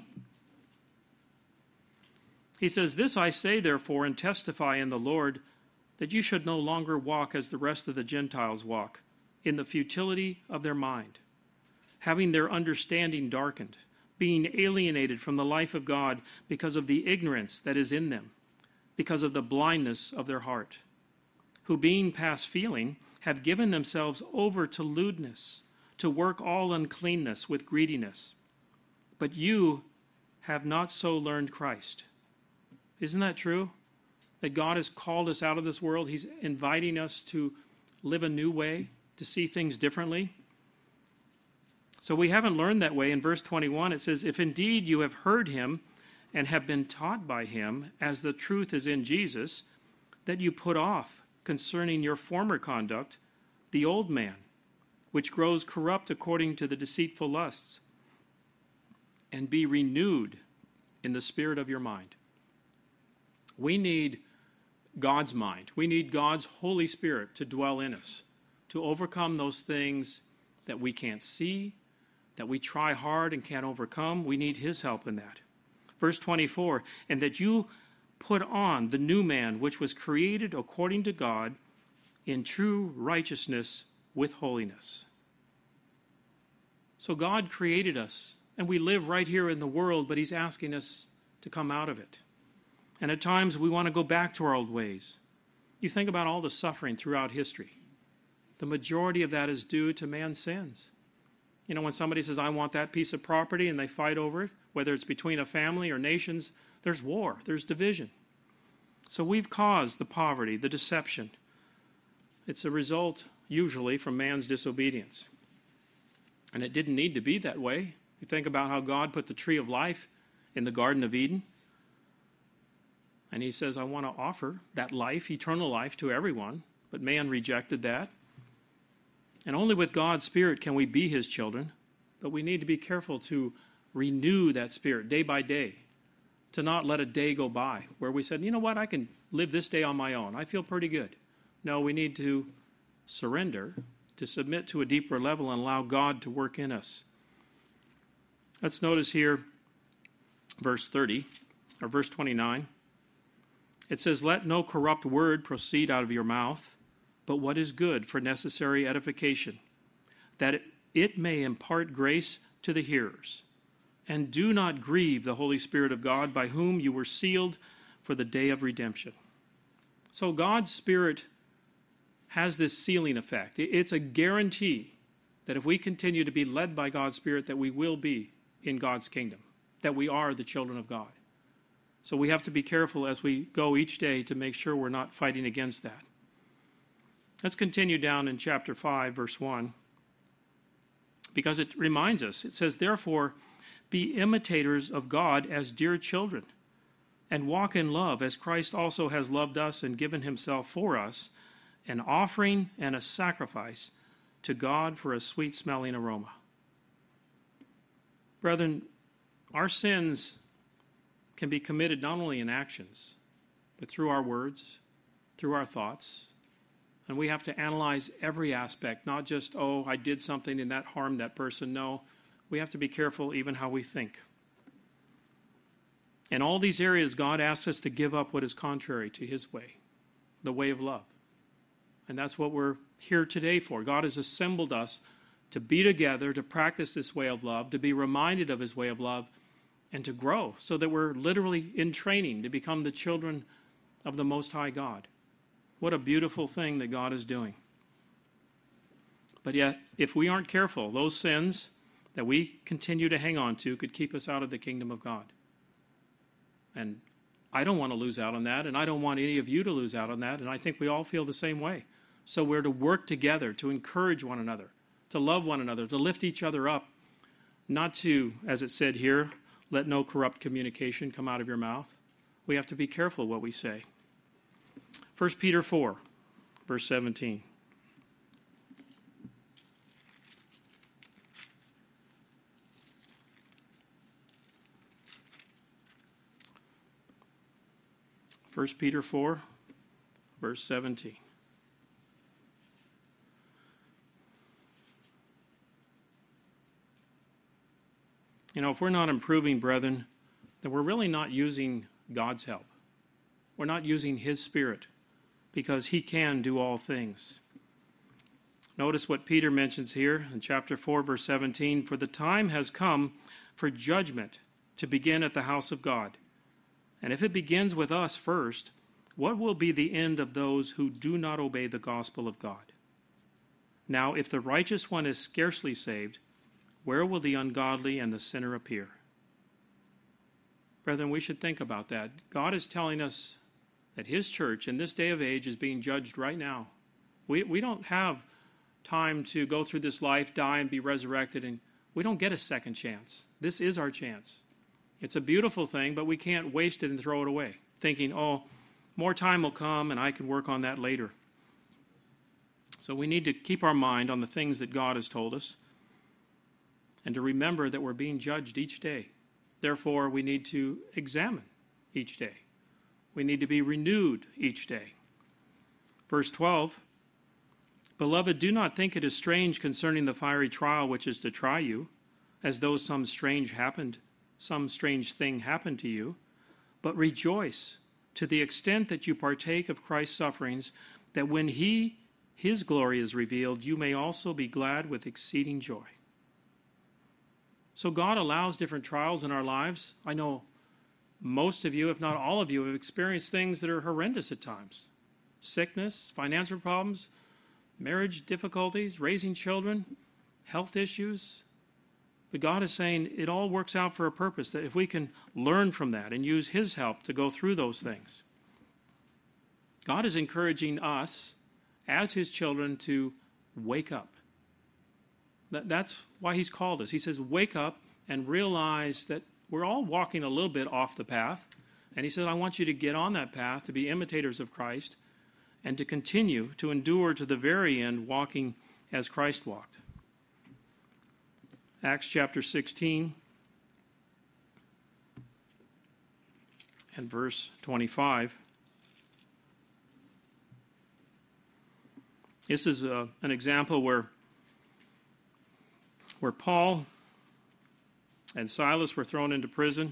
He says, "This I say, therefore, and testify in the Lord, that you should no longer walk as the rest of the Gentiles walk, in the futility of their mind, having their understanding darkened, being alienated from the life of God because of the ignorance that is in them, because of the blindness of their heart, who being past feeling have given themselves over to lewdness, to work all uncleanness with greediness. But you have not so learned Christ." Isn't that true? That God has called us out of this world. He's inviting us to live a new way, to see things differently. So we haven't learned that way. In verse twenty-one, it says, "If indeed you have heard him and have been taught by him, as the truth is in Jesus, that you put off concerning your former conduct the old man, which grows corrupt according to the deceitful lusts, and be renewed in the spirit of your mind." We need God's mind. We need God's Holy Spirit to dwell in us, to overcome those things that we can't see, that we try hard and can't overcome. We need his help in that. Verse twenty-four, "And that you put on the new man, which was created according to God in true righteousness with holiness." So God created us, and we live right here in the world, but he's asking us to come out of it. And at times we want to go back to our old ways. You think about all the suffering throughout history. The majority of that is due to man's sins. You know, when somebody says, "I want that piece of property," and they fight over it, whether it's between a family or nations, there's war, there's division. So we've caused the poverty, the deception. It's a result, usually, from man's disobedience. And it didn't need to be that way. You think about how God put the tree of life in the Garden of Eden. And he says, "I want to offer that life, eternal life, to everyone." But man rejected that. And only with God's Spirit can we be his children. But we need to be careful to renew that Spirit day by day, to not let a day go by where we said, "You know what, I can live this day on my own. I feel pretty good." No, we need to surrender, to submit to a deeper level and allow God to work in us. Let's notice here verse thirty, or verse twenty-nine. It says, "Let no corrupt word proceed out of your mouth, but what is good for necessary edification, that it may impart grace to the hearers. And do not grieve the Holy Spirit of God, by whom you were sealed for the day of redemption." So God's Spirit has this sealing effect. It's a guarantee that if we continue to be led by God's Spirit, that we will be in God's kingdom, that we are the children of God. So we have to be careful as we go each day to make sure we're not fighting against that. Let's continue down in chapter five, verse one, because it reminds us. It says, "Therefore, be imitators of God as dear children, and walk in love, as Christ also has loved us and given himself for us, an offering and a sacrifice to God for a sweet-smelling aroma." Brethren, our sins can be committed not only in actions, but through our words, through our thoughts. And we have to analyze every aspect, not just, "Oh, I did something and that harmed that person." No, we have to be careful even how we think. In all these areas, God asks us to give up what is contrary to his way, the way of love. And that's what we're here today for. God has assembled us to be together, to practice this way of love, to be reminded of his way of love, and to grow so that we're literally in training to become the children of the Most High God. What a beautiful thing that God is doing. But yet, if we aren't careful, those sins that we continue to hang on to could keep us out of the kingdom of God. And I don't want to lose out on that, and I don't want any of you to lose out on that, and I think we all feel the same way. So we're to work together, to encourage one another, to love one another, to lift each other up, not to, as it said here, let no corrupt communication come out of your mouth. We have to be careful what we say. First Peter four, verse seventeen. First Peter four, verse seventeen. You know, if we're not improving, brethren, then we're really not using God's help. We're not using His Spirit, because He can do all things. Notice what Peter mentions here in chapter four, verse seventeen. For the time has come for judgment to begin at the house of God. And if it begins with us first, what will be the end of those who do not obey the gospel of God? Now, if the righteous one is scarcely saved, where will the ungodly and the sinner appear? Brethren, we should think about that. God is telling us that His church in this day of age is being judged right now. We, we don't have time to go through this life, die, and be resurrected, and we don't get a second chance. This is our chance. It's a beautiful thing, but we can't waste it and throw it away, thinking, oh, more time will come and I can work on that later. So we need to keep our mind on the things that God has told us and to remember that we're being judged each day. Therefore, we need to examine each day. We need to be renewed each day. Verse twelve, Beloved, do not think it is strange concerning the fiery trial which is to try you, as though some strange happened, some strange thing happened to you, but rejoice to the extent that you partake of Christ's sufferings, that when He, His glory is revealed, you may also be glad with exceeding joy. So God allows different trials in our lives. I know most of you, if not all of you, have experienced things that are horrendous at times. Sickness, financial problems, marriage difficulties, raising children, health issues. But God is saying it all works out for a purpose, that if we can learn from that and use His help to go through those things. God is encouraging us as His children to wake up. That's why He's called us. He says, wake up and realize that we're all walking a little bit off the path. And He says, I want you to get on that path to be imitators of Christ and to continue to endure to the very end, walking as Christ walked. Acts chapter sixteen and verse twenty-five. This is a, an example where, where Paul and Silas were thrown into prison,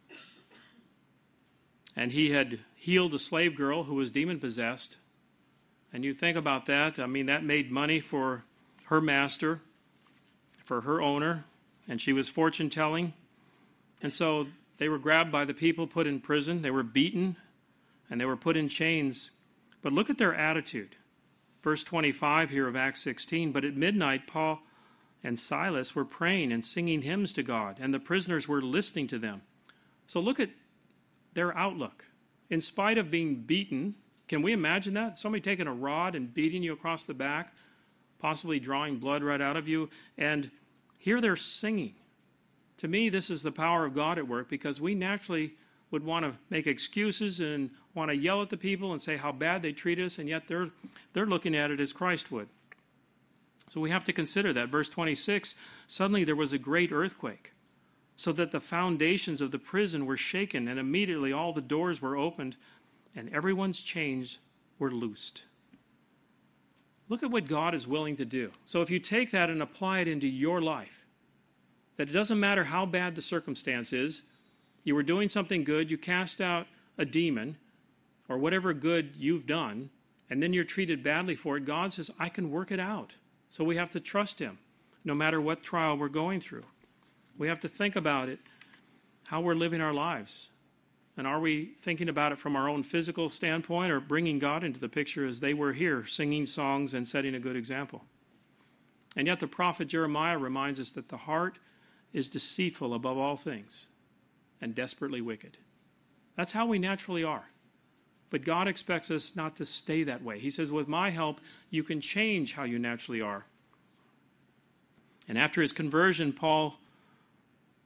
and he had healed a slave girl who was demon-possessed. And you think about that, I mean, that made money for her master, for her owner, and she was fortune-telling. And so they were grabbed by the people, put in prison. They were beaten, and they were put in chains. But look at their attitude. Verse twenty-five here of Acts sixteen, But at midnight Paul and Silas were praying and singing hymns to God, and the prisoners were listening to them. So look at their outlook. In spite of being beaten, can we imagine that? Somebody taking a rod and beating you across the back, possibly drawing blood right out of you, and here they're singing. To me, this is the power of God at work, because we naturally would want to make excuses and want to yell at the people and say how bad they treat us, and yet they're they're looking at it as Christ would. So we have to consider that. Verse twenty-six, Suddenly there was a great earthquake, so that the foundations of the prison were shaken, and immediately all the doors were opened, and everyone's chains were loosed. Look at what God is willing to do. So if you take that and apply it into your life, that it doesn't matter how bad the circumstance is, you were doing something good, you cast out a demon, or whatever good you've done, and then you're treated badly for it, God says, I can work it out. So we have to trust Him, no matter what trial we're going through. We have to think about it, how we're living our lives. And are we thinking about it from our own physical standpoint, or bringing God into the picture as they were here, singing songs and setting a good example? And yet the prophet Jeremiah reminds us that the heart is deceitful above all things and desperately wicked. That's how we naturally are. But God expects us not to stay that way. He says, with my help, you can change how you naturally are. And after his conversion, Paul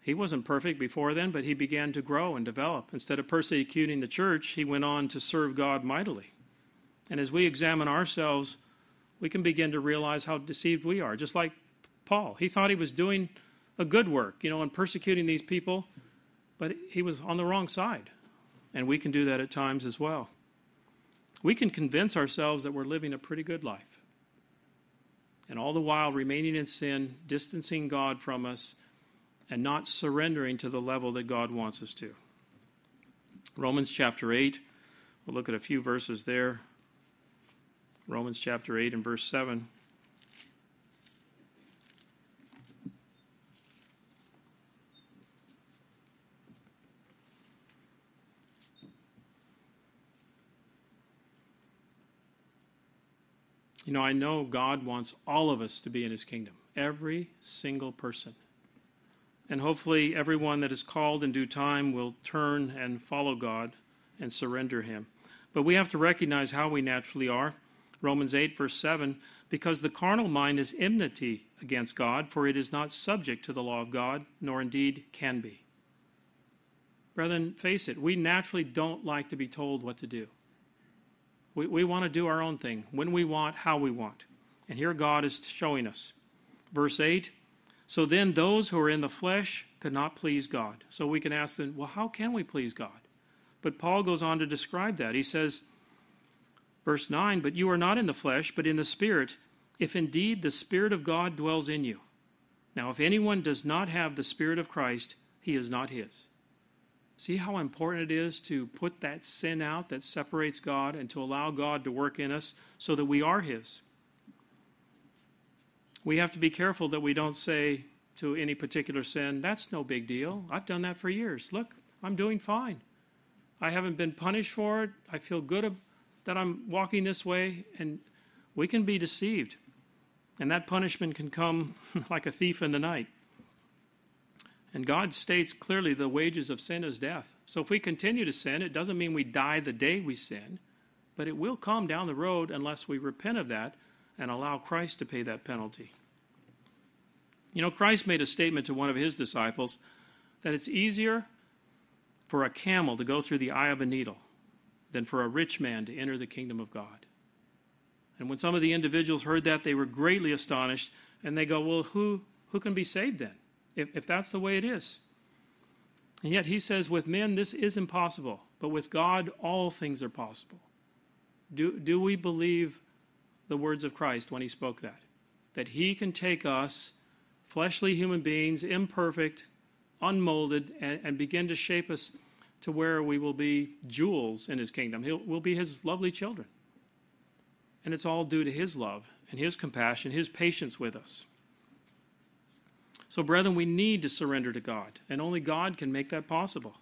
He wasn't perfect before then, but he began to grow and develop. Instead of persecuting the church, he went on to serve God mightily. And as we examine ourselves, we can begin to realize how deceived we are. Just like Paul. He thought he was doing a good work, you know, and persecuting these people, but he was on the wrong side. And we can do that at times as well. We can convince ourselves that we're living a pretty good life. And all the while remaining in sin, distancing God from us, and not surrendering to the level that God wants us to. Romans chapter eight, we'll look at a few verses there. Romans chapter eight and verse seven. You know, I know God wants all of us to be in his kingdom, every single person. And hopefully everyone that is called in due time will turn and follow God and surrender him. But we have to recognize how we naturally are. Romans eight, verse seven, because the carnal mind is enmity against God, for it is not subject to the law of God, nor indeed can be. Brethren, face it, we naturally don't like to be told what to do. We, we want to do our own thing, when we want, how we want. And here God is showing us. Verse eight, so then those who are in the flesh could not please God. So we can ask them, well, how can we please God? But Paul goes on to describe that. He says, verse nine, but you are not in the flesh, but in the Spirit, if indeed the Spirit of God dwells in you. Now, if anyone does not have the Spirit of Christ, he is not his. See how important it is to put that sin out that separates God and to allow God to work in us so that we are his. We have to be careful that we don't say to any particular sin, that's no big deal. I've done that for years. Look, I'm doing fine. I haven't been punished for it. I feel good that I'm walking this way. And we can be deceived. And that punishment can come like a thief in the night. And God states clearly the wages of sin is death. So if we continue to sin, it doesn't mean we die the day we sin, but it will come down the road unless we repent of that and allow Christ to pay that penalty. You know, Christ made a statement to one of his disciples that it's easier for a camel to go through the eye of a needle than for a rich man to enter the kingdom of God. And when some of the individuals heard that, they were greatly astonished, and they go, well, who, who can be saved then, if, if that's the way it is? And yet he says, with men this is impossible, but with God all things are possible. Do, do we believe the words of Christ when he spoke that? That he can take us, fleshly human beings, imperfect, unmolded, and, and begin to shape us to where we will be jewels in his kingdom. He'll, we'll be his lovely children. And it's all due to his love and his compassion, his patience with us. So, brethren, we need to surrender to God, and only God can make that possible.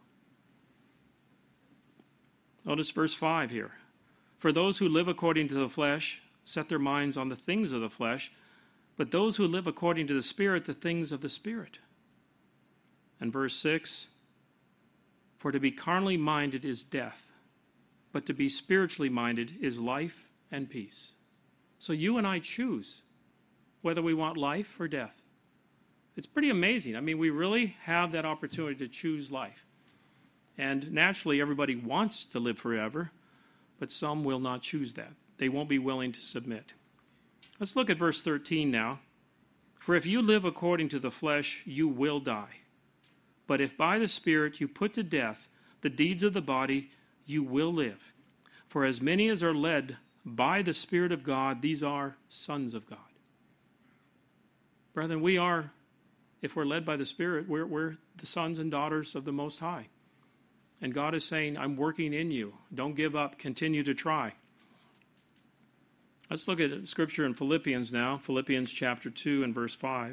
Notice verse five here. For those who live according to the flesh set their minds on the things of the flesh, but those who live according to the Spirit, the things of the Spirit. And verse six, for to be carnally minded is death, but to be spiritually minded is life and peace. So you and I choose whether we want life or death. It's pretty amazing. I mean, we really have that opportunity to choose life. And naturally, everybody wants to live forever, but some will not choose that. They won't be willing to submit. Let's look at verse thirteen now. For if you live according to the flesh, you will die. But if by the Spirit you put to death the deeds of the body, you will live. For as many as are led by the Spirit of God, these are sons of God. Brethren, we are, if we're led by the Spirit, we're, we're the sons and daughters of the Most High. And God is saying, I'm working in you. Don't give up. Continue to try. Let's look at Scripture in Philippians now. Philippians chapter two and verse five.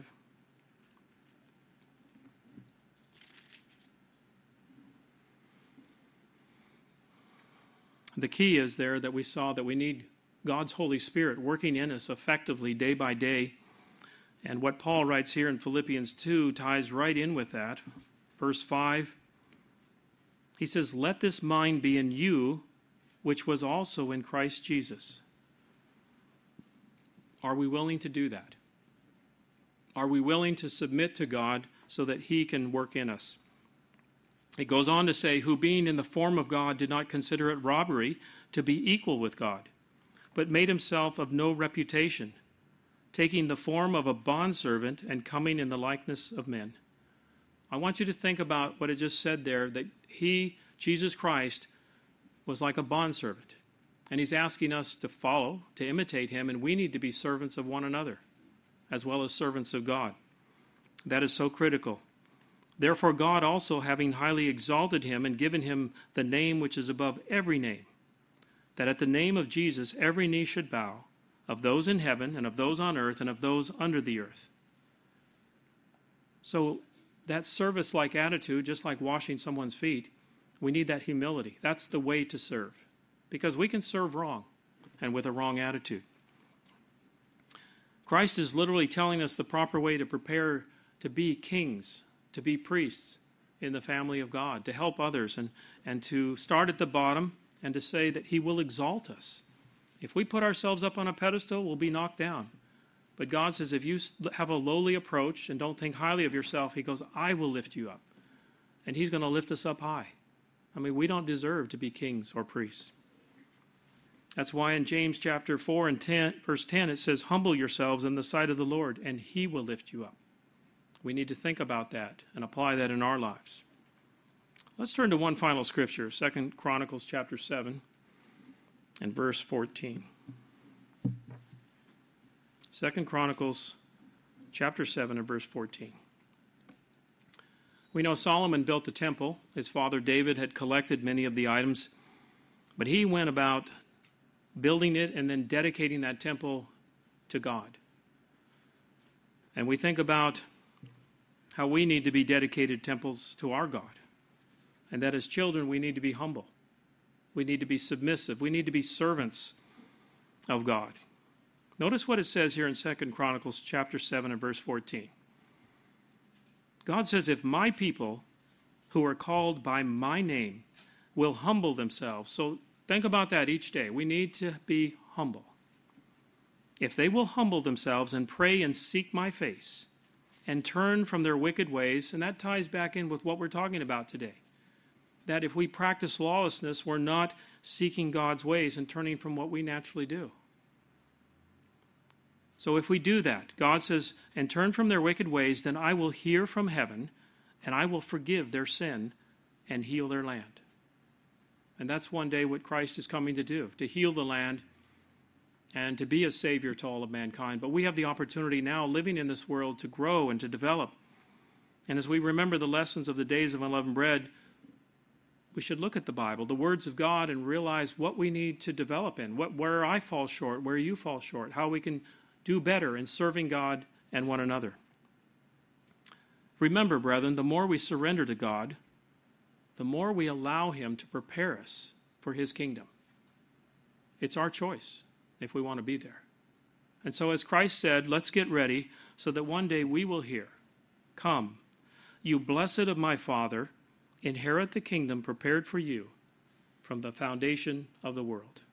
The key is there that we saw that we need God's Holy Spirit working in us effectively day by day. And what Paul writes here in Philippians two ties right in with that. Verse five, he says, let this mind be in you, which was also in Christ Jesus. Are we willing to do that? Are we willing to submit to God so that he can work in us. It goes on to say, who being in the form of God did not consider it robbery to be equal with God, but made himself of no reputation, taking the form of a bondservant and coming in the likeness of men. I want you to think about what it just said there, that he, Jesus Christ, was like a bondservant. And he's asking us to follow, to imitate him, and we need to be servants of one another, as well as servants of God. That is so critical. Therefore God also, having highly exalted him and given him the name which is above every name, that at the name of Jesus every knee should bow, of those in heaven and of those on earth and of those under the earth. So that service-like attitude, just like washing someone's feet, we need that humility. That's the way to serve, because we can serve wrong and with a wrong attitude. Christ is literally telling us the proper way to prepare to be kings, to be priests in the family of God, to help others, and, and to start at the bottom and to say that he will exalt us. If we put ourselves up on a pedestal, we'll be knocked down. But God says if you have a lowly approach and don't think highly of yourself, he goes, I will lift you up. And he's going to lift us up high. I mean, we don't deserve to be kings or priests. That's why in James chapter four and ten, verse ten, it says, humble yourselves in the sight of the Lord, and he will lift you up. We need to think about that and apply that in our lives. Let's turn to one final scripture, Second Chronicles chapter seven and verse fourteen. Second Chronicles chapter seven and verse fourteen. We know Solomon built the temple. His father David had collected many of the items, but he went about building it and then dedicating that temple to God. And we think about how we need to be dedicated temples to our God, and that as children we need to be humble. We need to be submissive. We need to be servants of God. Notice what it says here in Second Chronicles chapter seven and verse fourteen. God says, if my people who are called by my name will humble themselves. So think about that each day. We need to be humble. If they will humble themselves and pray and seek my face and turn from their wicked ways, and that ties back in with what we're talking about today, that if we practice lawlessness, we're not seeking God's ways and turning from what we naturally do. So if we do that, God says, and turn from their wicked ways, then I will hear from heaven, and I will forgive their sin and heal their land. And that's one day what Christ is coming to do, to heal the land and to be a savior to all of mankind. But we have the opportunity now, living in this world, to grow and to develop. And as we remember the lessons of the days of unleavened bread, we should look at the Bible, the words of God, and realize what we need to develop in, what, where I fall short, where you fall short, how we can do better in serving God and one another. Remember, brethren, the more we surrender to God, the more we allow him to prepare us for his kingdom. It's our choice if we want to be there. And so as Christ said, let's get ready so that one day we will hear, come, you blessed of my Father, inherit the kingdom prepared for you from the foundation of the world.